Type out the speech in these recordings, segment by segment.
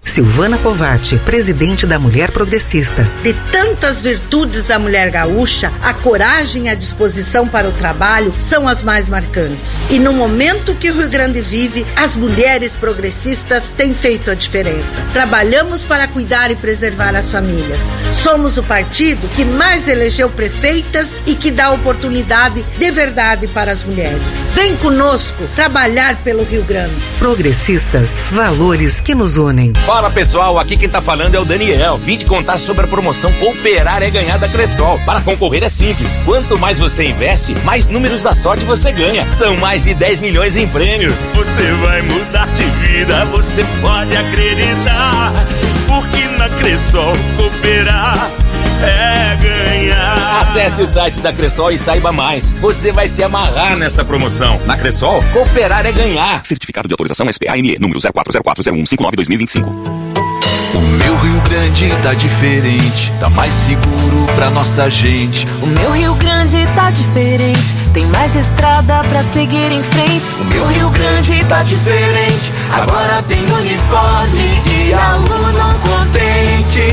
Silvana Covatti, presidente da Mulher Progressista. De tantas virtudes da mulher gaúcha, a coragem e a disposição para o trabalho são as mais marcantes. E no momento que o Rio Grande vive, as mulheres progressistas têm feito a diferença. Trabalhamos para cuidar e preservar as famílias. Somos o partido que mais elegeu prefeitas e que dá oportunidade de verdade para as mulheres. Vem conosco trabalhar pelo Rio Grande. Progressistas, valores que nos unem. Fala pessoal, aqui quem tá falando é o Daniel. Vim te contar sobre a promoção Cooperar é Ganhar da Cressol. Para concorrer é simples. Quanto mais você investe, mais números da sorte você ganha. São mais de 10 milhões em prêmios. Você vai mudar de vida, você pode acreditar. Porque na Cressol cooperar é ganhar. Acesse o site da Cressol e saiba mais. Você vai se amarrar nessa promoção. Na Cressol, cooperar é ganhar. Certificado de autorização SPA-ME, número 04040159-2025. O meu Rio Grande tá diferente, tá mais seguro pra nossa gente. O meu Rio Grande tá diferente, tem mais estrada pra seguir em frente. O meu Rio Grande tá diferente, agora tem uniforme e aluno contente.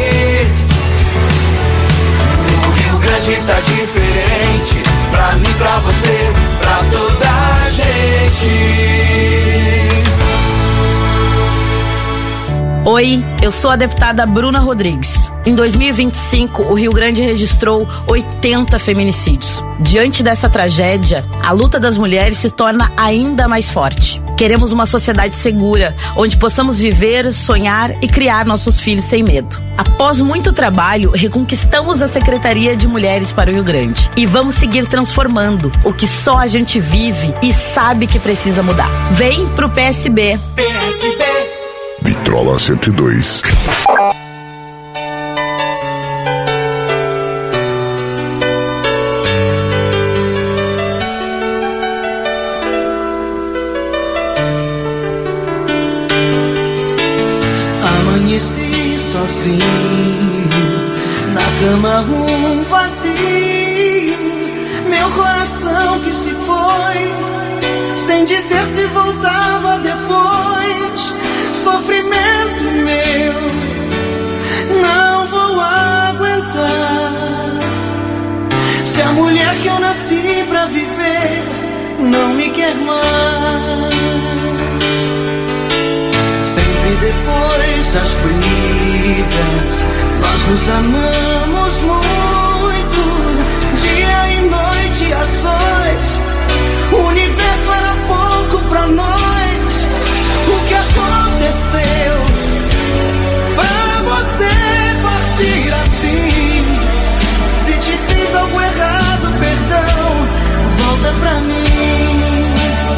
O Rio Grande tá diferente, pra mim, pra você, pra toda a gente. Oi, eu sou a deputada Bruna Rodrigues. Em 2025, o Rio Grande registrou 80 feminicídios. Diante dessa tragédia, a luta das mulheres se torna ainda mais forte. Queremos uma sociedade segura, onde possamos viver, sonhar e criar nossos filhos sem medo. Após muito trabalho, reconquistamos a Secretaria de Mulheres para o Rio Grande. E vamos seguir transformando o que só a gente vive e sabe que precisa mudar. Vem pro PSB. PSB. Vitrola 102. Amanheci sozinho, na cama vazio, meu coração que se foi, sem dizer se voltava depois. Sofrimento meu, não vou aguentar. Se a mulher que eu nasci pra viver não me quer mais. Sempre depois das brigas, nós nos amamos muito. Dia e noite a sós, o universo era pouco pra nós. O que aconteceu pra você partir assim? Se te fiz algo errado, perdão, volta pra mim.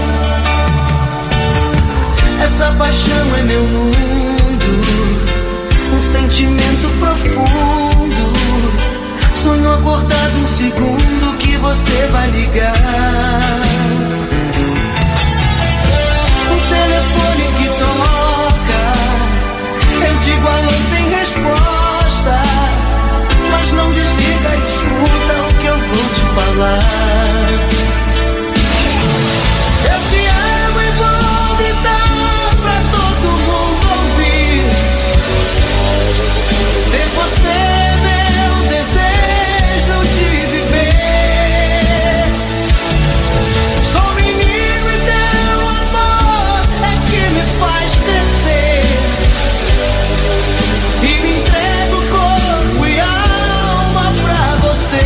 Essa paixão é meu mundo, um sentimento profundo. Sonho acordado um segundo que você vai ligar. Telefone que toca, eu digo alô sem resposta, mas não desliga e escuta o que eu vou te falar. Eu te amo e vou gritar pra todo mundo ouvir. Ter você é meu desejo de viver. Sou menino e teu amor me faz crescer, e me entrego corpo e alma pra você.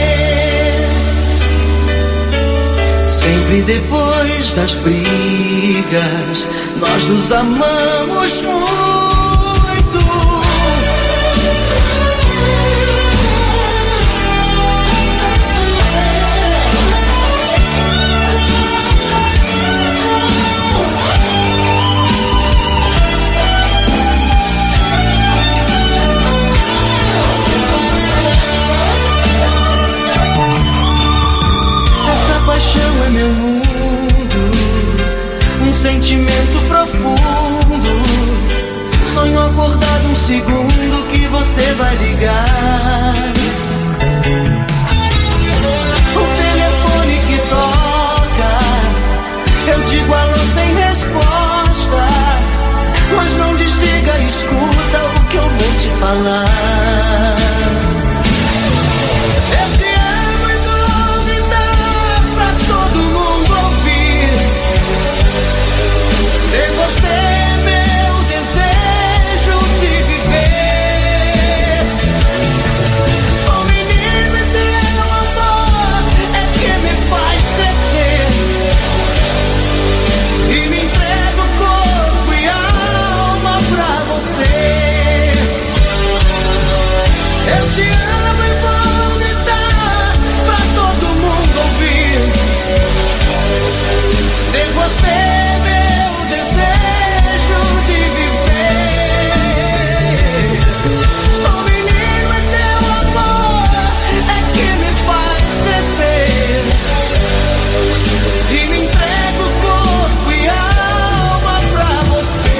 Sempre depois das brigas, nós nos amamos muito. Paixão é meu mundo, um sentimento profundo. Sonho acordado um segundo que você vai ligar. O telefone que toca, eu digo alô sem resposta, mas não desliga e escuta falar. Eu te amo e vou gritar pra todo mundo ouvir. Ter você é meu desejo de viver. Sou menino e teu amor é que me faz crescer. E me entrego corpo e alma pra você. Eu te amo e vou gritar pra todo mundo ouvir. Ter você é meu desejo de viver. Sou menino e teu amor é que me faz crescer. E me entrego corpo e alma pra você.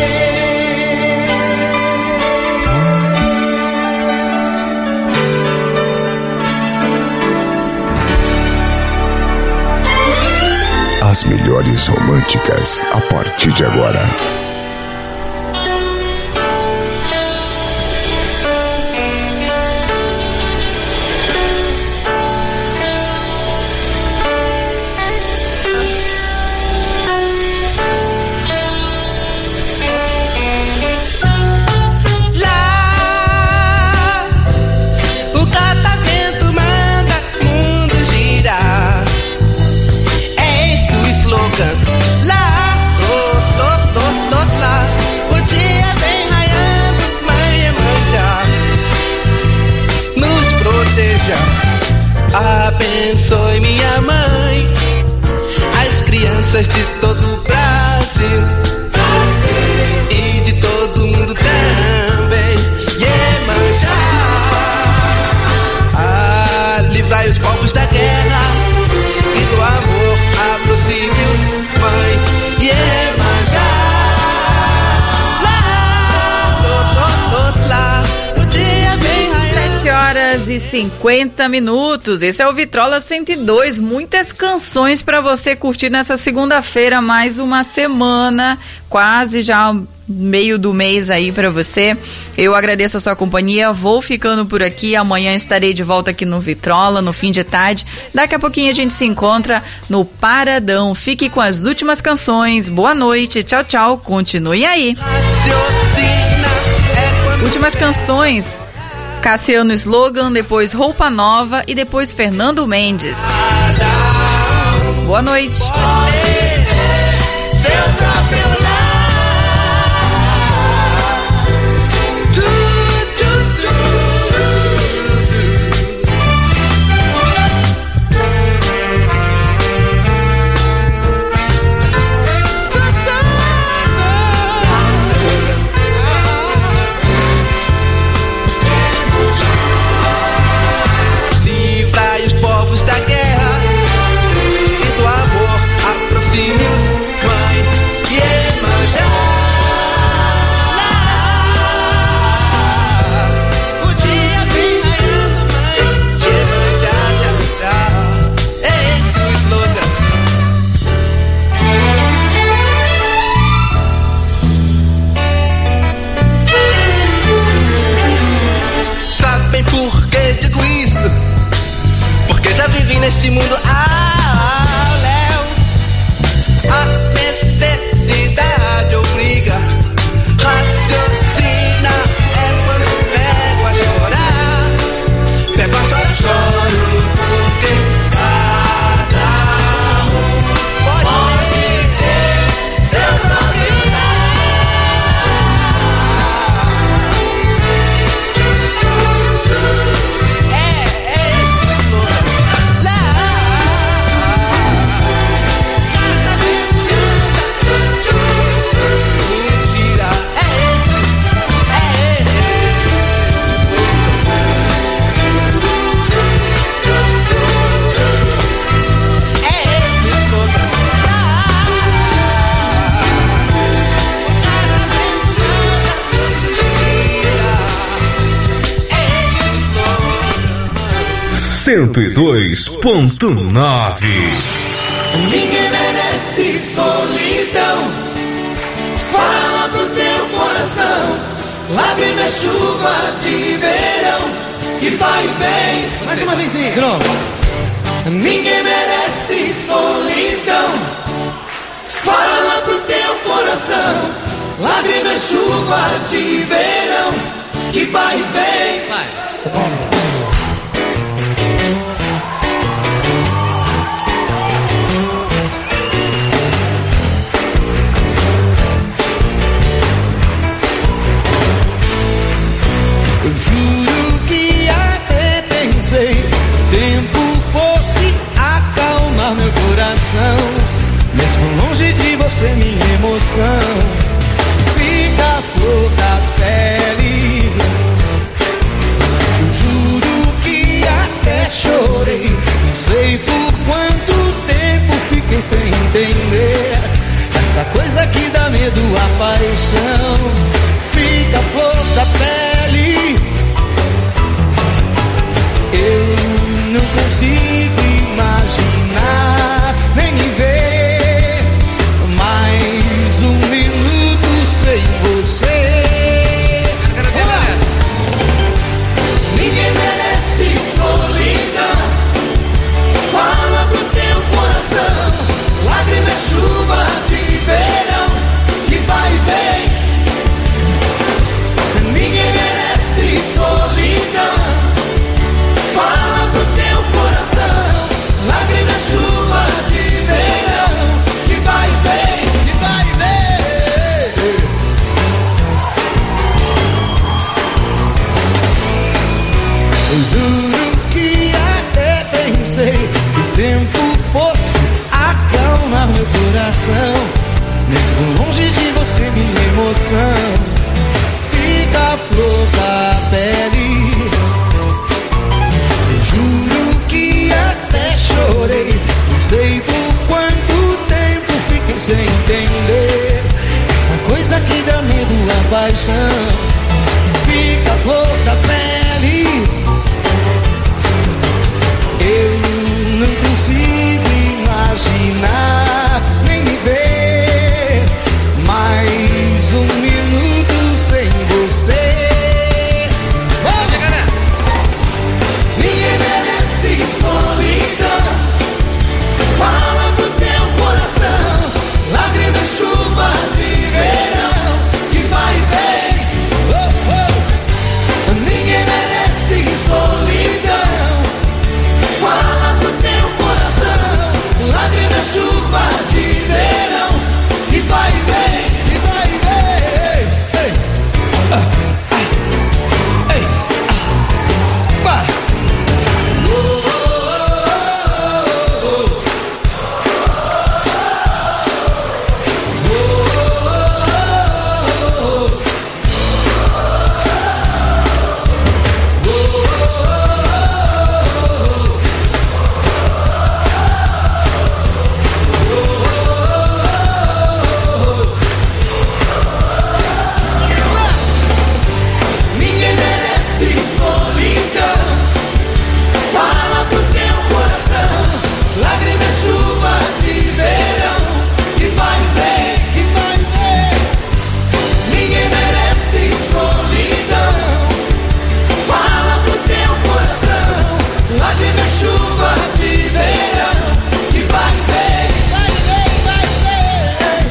As melhores românticas a partir de agora. Lá, o catavento manda o mundo girar. Este o slogan. Lá, lá, o dia vem raiando, mãe Iemanjá nos proteja. Abençoe minha mãe, as crianças de todo o Brasil e de todo mundo também. Iemanjá, livrai os povos da guerra e do amor, aproxime-os, mãe Iemanjá. Lá, o dia vem raiando. 7h50. Esse é o Vitrola 102. Muitas canções para você curtir nessa segunda-feira, mais uma semana, quase já meio do mês aí para você. Eu agradeço a sua companhia, vou ficando por aqui. Amanhã estarei de volta aqui no Vitrola, no fim de tarde. Daqui a pouquinho a gente se encontra no Paradão. Fique com as últimas canções. Boa noite, tchau, tchau. Continue aí. Últimas canções: Cassiano Slogan, depois Roupa Nova e depois Fernando Mendes. Boa noite. Livrai os povos da guerra e do amor, aproxime-os, mãe Iemanjá. O dia vem raiando, mãe Iemanjá, é este o slogan. Sabem por que digo isto? Porque já vivi neste mundo ao léu. A necessidade obriga. Raciocina é quando pego a chorar. Pego a chorar, choro porque cada pode ter seu próprio este o slogan. Lá, mentira, .9. Ninguém merece solidão. Fala pro teu coração. lágrima é chuva de verão que vai e vem. Mais uma vezinha, de novo. Ninguém merece solidão. Fala pro teu coração. Lágrima é chuva de verão que vai e vem. Vai. Eu juro que até pensei o tempo fosse acalmar meu coração. Mesmo longe de você, minha emoção fica a flor da pele. Eu juro que até chorei, não sei por quanto tempo fiquei sem entender. Essa coisa que dá medo, a paixão, fica a flor da pele. Eu não consigo imaginar, nem me ver mais um minuto sem você. Ninguém merece solidão. Fala pro teu coração. Lágrima é chuva de verão que vai e vem. Ninguém merece solidão. Fala pro teu coração. Lágrima é chuva de verão que vai e vem, que vai e vem. Eu juro que até pensei que o tempo fosse acalmar meu coração. Mesmo longe de você, minha emoção fica a flor da pele. Eu juro que até chorei, não sei por quanto tempo fiquei sem entender. Essa coisa que dá medo, a paixão, fica a flor da pele. Eu não consigo imaginar, nem me ver mais um minuto sem você. Ninguém merece solidão. Fala pro teu coração. Lágrima é chuva de verão que vai e vem. Ninguém merece solidão. Fala pro teu coração. Lágrima é chuva de verão que vai e vem, que vai e vem. Ei, ei, vai. Ninguém merece solidão. Fala pro teu coração. Lágrima é chuva de verão que vai e vem, que vai e vem. Ninguém merece solidão. Fala pro teu coração. Lágrima é chuva de verão que vai e vem, vai e vem, vai e vem.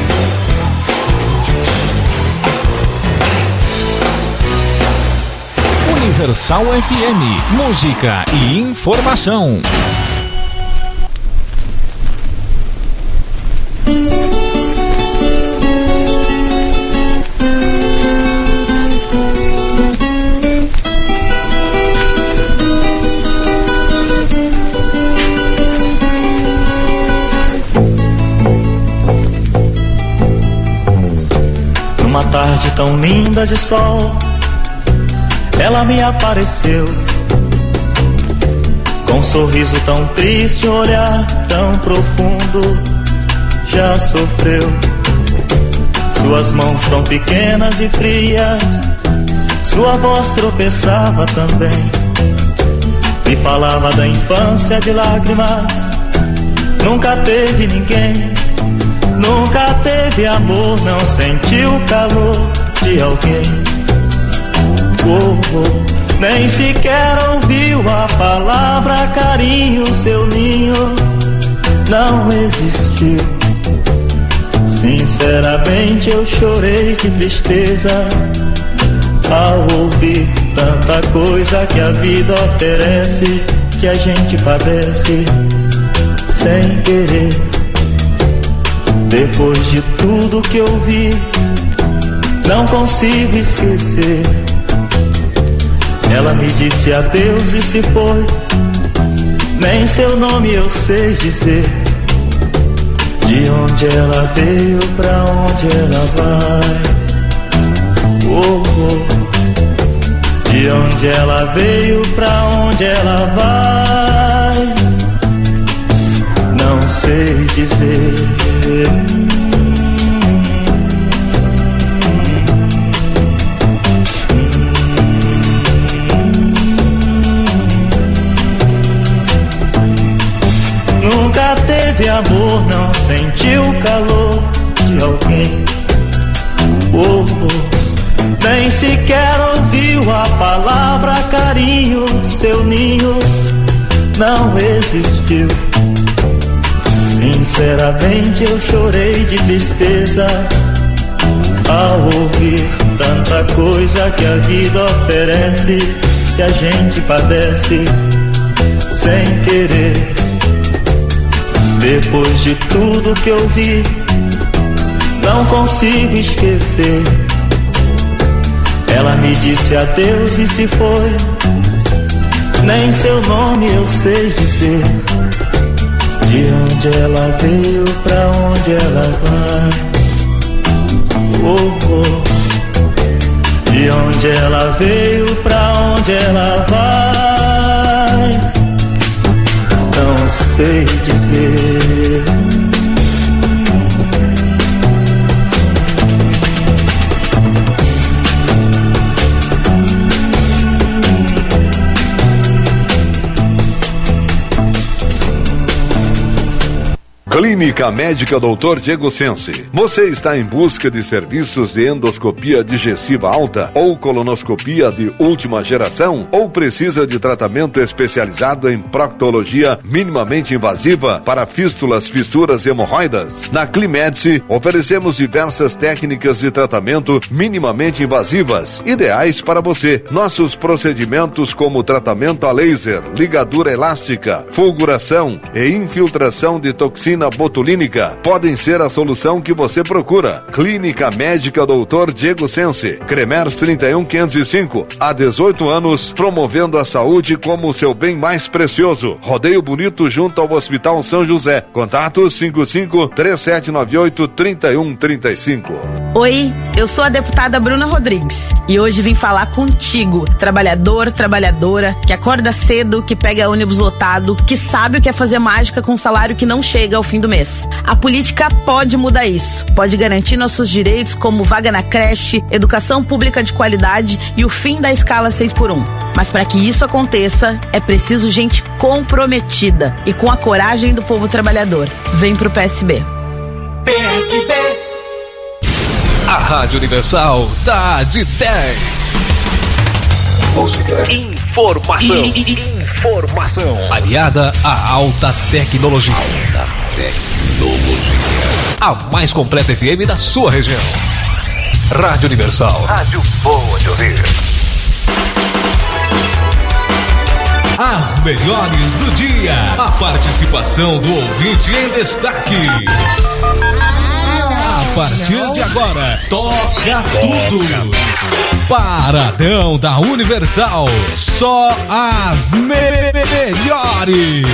Universal FM, música e informação. Numa tarde tão linda de sol, ela me apareceu, com um sorriso tão triste, um olhar tão profundo. Já sofreu, suas mãos tão pequenas e frias, sua voz tropeçava também, me falava da infância de lágrimas. Nunca teve ninguém, nunca teve amor, não sentiu o calor de alguém. Nem sequer ouviu a palavra carinho, seu ninho não existiu. Sinceramente eu chorei de tristeza ao ouvir tanta coisa que a vida oferece, que a gente padece sem querer. Depois de tudo que eu vi, não consigo esquecer. Ela me disse adeus e se foi. Nem seu nome eu sei dizer. De onde ela veio, pra onde ela vai. De onde ela veio, pra onde ela vai. Não sei dizer. Nunca teve amor, não sentiu o calor de alguém. Nem sequer ouviu a palavra carinho, seu ninho não existiu. Sinceramente eu chorei de tristeza ao ouvir tanta coisa que a vida oferece, que a gente padece sem querer. Depois de tudo que eu vi, não consigo esquecer. Ela me disse adeus e se foi. Nem seu nome eu sei dizer. De onde ela veio, pra onde ela vai. De onde ela veio, pra onde ela vai. Não sei dizer. Clínica Médica Dr. Diego Sense. Você está em busca de serviços de endoscopia digestiva alta ou colonoscopia de última geração? Ou precisa de tratamento especializado em proctologia minimamente invasiva para fístulas, fissuras e hemorroidas? Na Climedice, oferecemos diversas técnicas de tratamento minimamente invasivas, ideais para você. Nossos procedimentos como tratamento a laser, ligadura elástica, fulguração e infiltração de toxina botulínica podem ser a solução que você procura. Clínica Médica Dr. Diego Sense, Cremers 31505, há 18 anos, promovendo a saúde como o seu bem mais precioso. Rodeio Bonito, junto ao Hospital São José. Contatos 55-3798-3135. Oi, eu sou a deputada Bruna Rodrigues e hoje vim falar contigo, trabalhador, trabalhadora, que acorda cedo, que pega ônibus lotado, que sabe o que é fazer mágica com um salário que não chega ao fim do mês. A política pode mudar isso, pode garantir nossos direitos como vaga na creche, educação pública de qualidade e o fim da escala 6x1. Mas para que isso aconteça, é preciso gente comprometida e com a coragem do povo trabalhador. Vem pro PSB. PSB. A Rádio Universal tá de 10. Música. Informação. Informação. Aliada à alta tecnologia. Alta tecnologia. A mais completa FM da sua região. Rádio Universal. Rádio boa de ouvir. As melhores do dia. A participação do ouvinte em destaque. A partir de agora, toca tudo. Paradão da Universal. Só as melhores.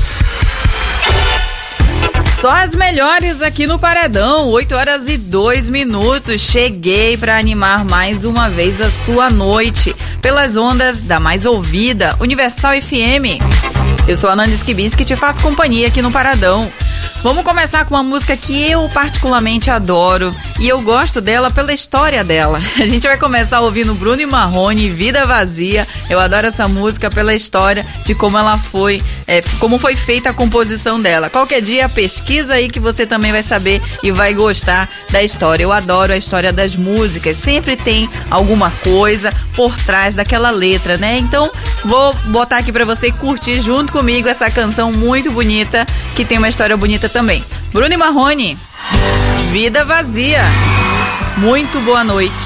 Só as melhores aqui no Paradão, 8h02. Cheguei para animar mais uma vez a sua noite pelas ondas da mais ouvida, Universal FM. Eu sou a Nanda Skibinski e te faço companhia aqui no Paradão. Vamos começar com uma música que eu particularmente adoro, E eu gosto dela pela história dela. A gente vai começar ouvindo Bruno e Marrone, Vida Vazia. Eu adoro essa música pela história de como ela foi, como foi feita a composição dela. Qualquer dia pesquisa aí que você também vai saber e vai gostar da história. Eu adoro a história das músicas. Sempre tem alguma coisa por trás daquela letra, né? Então vou botar aqui pra você curtir junto comigo essa canção muito bonita, que tem uma história bonita também. Bruno e Marrone, Vida Vazia. Muito boa noite.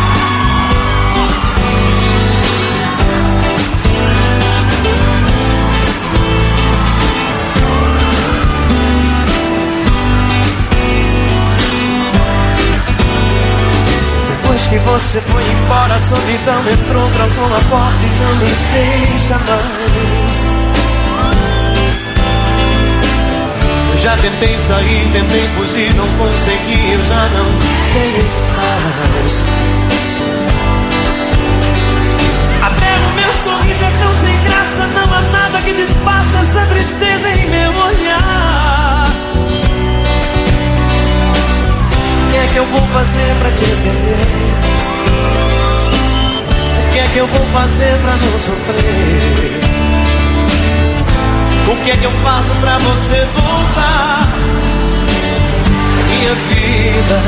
Depois que você foi embora, a solidão entrou, trancou a porta e não me deixa mais. Eu já tentei sair, tentei fugir, não consegui, eu já não tenho mais. Até o meu sorriso é tão sem graça, não há nada que desfaça essa tristeza em meu olhar. O que é que eu vou fazer pra te esquecer? O que é que eu vou fazer pra não sofrer? O que é que eu faço pra você voltar? Minha vida,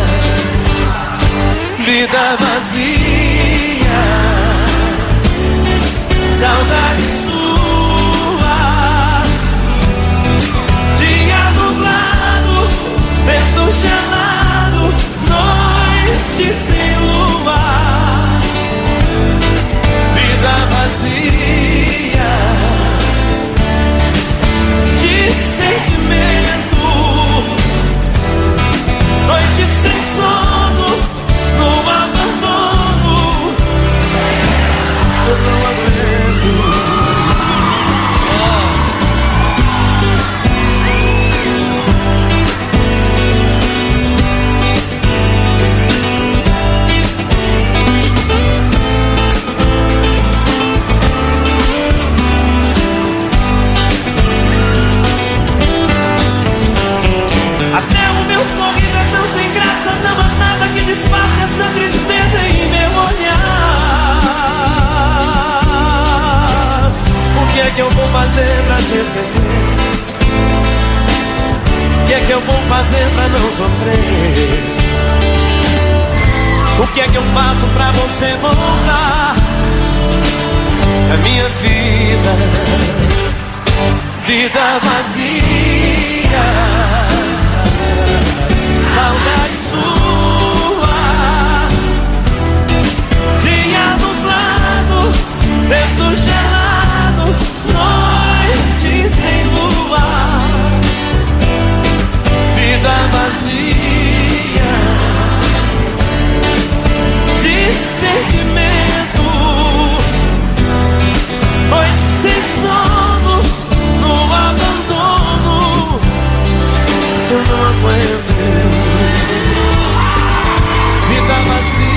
vida vazia, saudade sua, dia nublado, vento gelado, noite sem lua, vida vazia de sentimento, noite sem sono, no abandono, eu não aguento. Até o meu sorriso é tão sem graça, não há nada que desfaça essa tristeza em meu olhar. O que é que eu vou fazer pra te esquecer? O que é que eu vou fazer pra não sofrer? O que é que eu faço pra você voltar? A minha vida, vida vazia, saudade sua, dia nublado, vento gelado, noite sem lua, vida vazia de sentimento, noite sem sono, no abandono, eu não aguento. Vida vazia,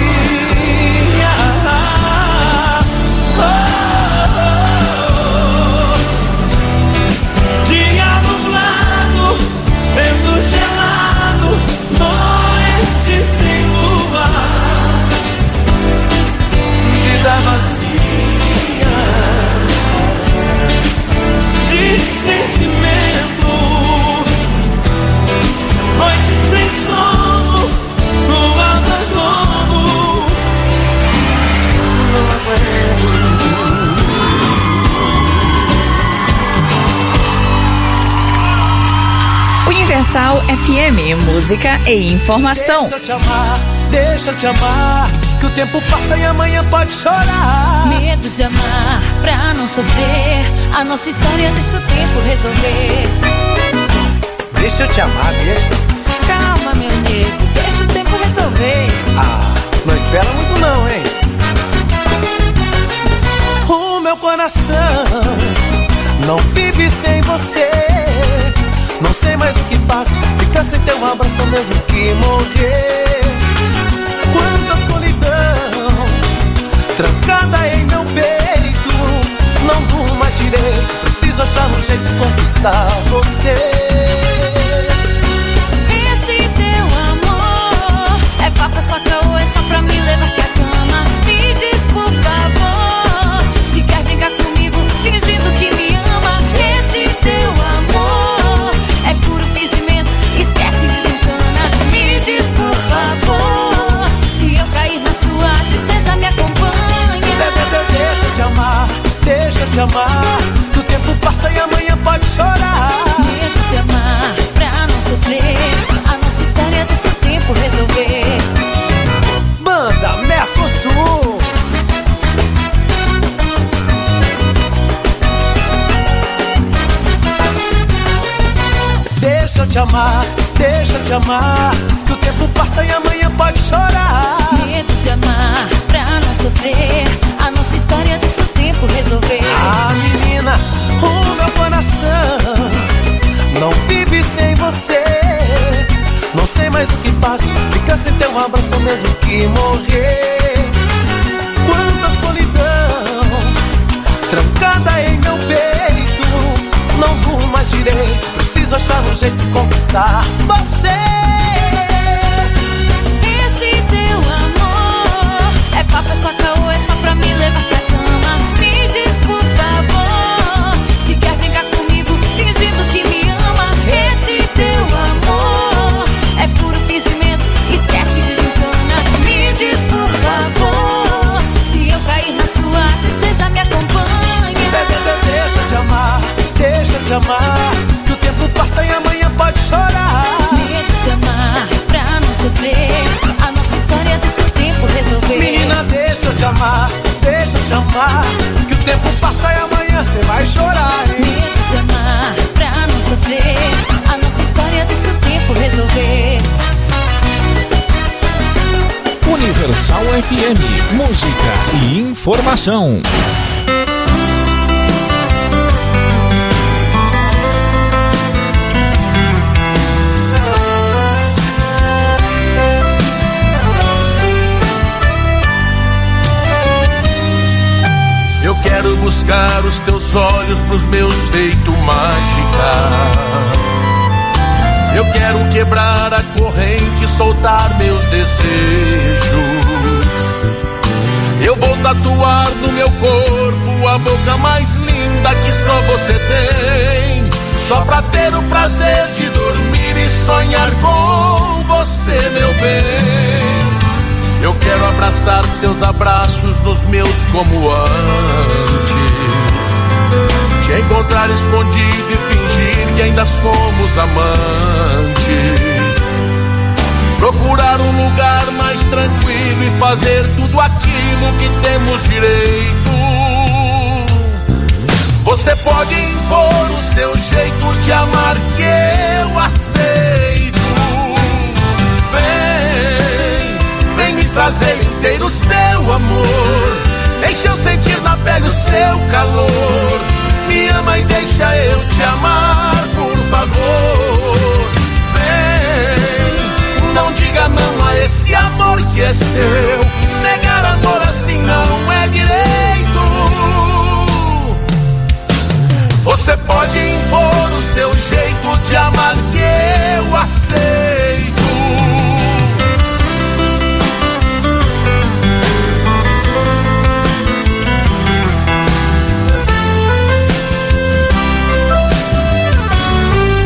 dia nublado, vento gelado, noite sem lua, vida vazia de sentimento, noite sem sono, no abandono, não aguento. Universal FM, música e informação. Deixa eu te amar, que o tempo passa e amanhã pode chorar. Medo de amar, pra não sofrer, a nossa história deixa o tempo resolver. Deixa eu te amar, deixa. Calma, meu nego, deixa o tempo resolver. Ah, não espera muito não, hein? O meu coração não vive sem você. Não sei mais o que faço, ficar sem teu abraço mesmo que morrer. Quanta solidão trancada em meu peito, não durmo mais direito, preciso achar um jeito de conquistar você. Esse teu amor te amar, que o tempo passa e amanhã pode chorar. Medo de amar, pra não sofrer, a nossa história deixa o tempo resolver. Banda Mercosul. Deixa eu te amar, que o tempo passa e amanhã pode chorar. Medo de amar, pra não sofrer, a nossa história deixa o tempo resolver. Ah, menina, o meu coração não vive sem você. Não sei mais o que faço, fica sem teu abraço mesmo que morrer. Quanta solidão trancada em meu peito, não durmo mais direito, preciso achar um jeito de conquistar você. Esse teu amor é papo, é só caô, é só pra me levar pra cama. Me diz por favor, se quer brincar comigo fingindo que me ama. Esse teu amor é puro fingimento, esquece, desencana. Me diz por favor, se eu cair na sua tristeza me acompanha. Deixa eu te amar, que o tempo passa e amanhã pode chorar. Medo de amar, pra não sofrer, a nossa história deixa o tempo resolver. Menina, deixa eu te amar, que o tempo passa e amanhã cê vai chorar, hein? Medo de amar, pra não sofrer, a nossa história deixa o tempo resolver. Universal FM, música e informação. Eu quero buscar os teus olhos pros meus feitos mágica. Eu quero quebrar a corrente e soltar meus desejos. Eu vou tatuar no meu corpo a boca mais linda que só você tem, só pra ter o prazer de dormir e sonhar com você, meu bem. Eu quero abraçar seus abraços nos meus como antes, te encontrar escondido e fingir que ainda somos amantes, procurar um lugar mais tranquilo e fazer tudo aquilo que temos direito. Você pode impor o seu jeito de amar que eu aceito. Vem me trazer inteiro o seu amor, deixa eu sentir na pele o seu calor. Me ama e deixa eu te amar, por favor. Vem, não diga não a esse amor que é seu.